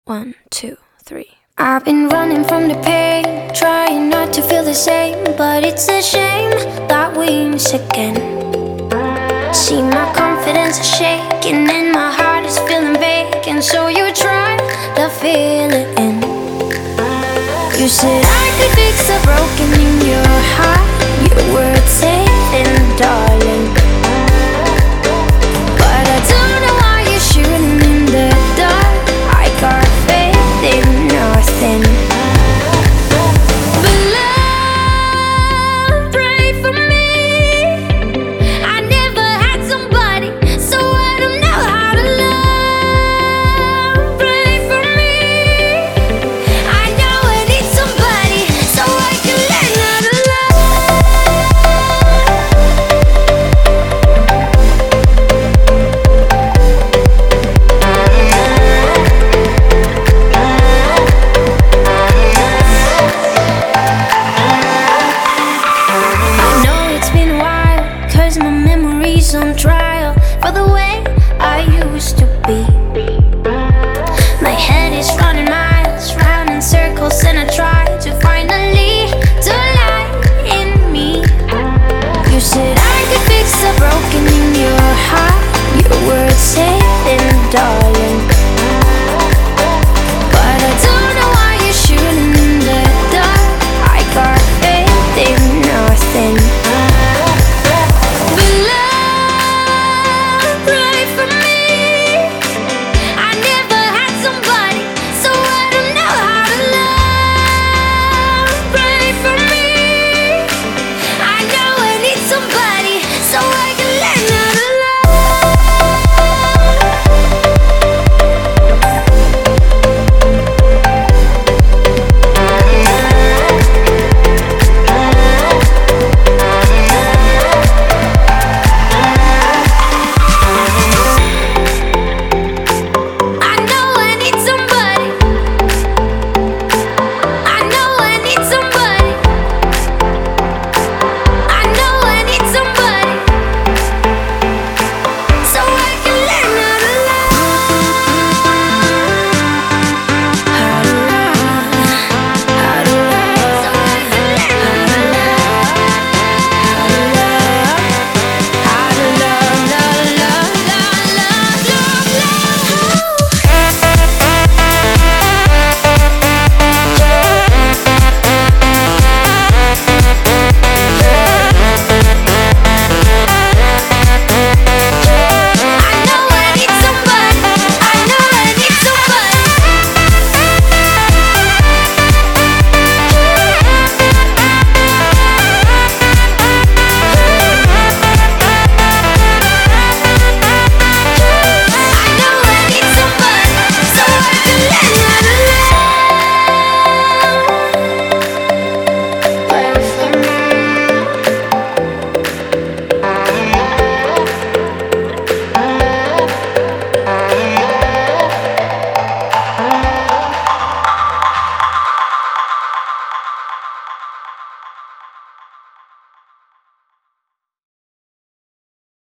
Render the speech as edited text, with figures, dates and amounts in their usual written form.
1, 2, 3. I've been running from the pain, trying not to feel the same, but it's a shame that we miss again. See, my confidence is shaking and my heart is feeling vacant, so you try to fill it in. You said I could fix the broken in your heart. You were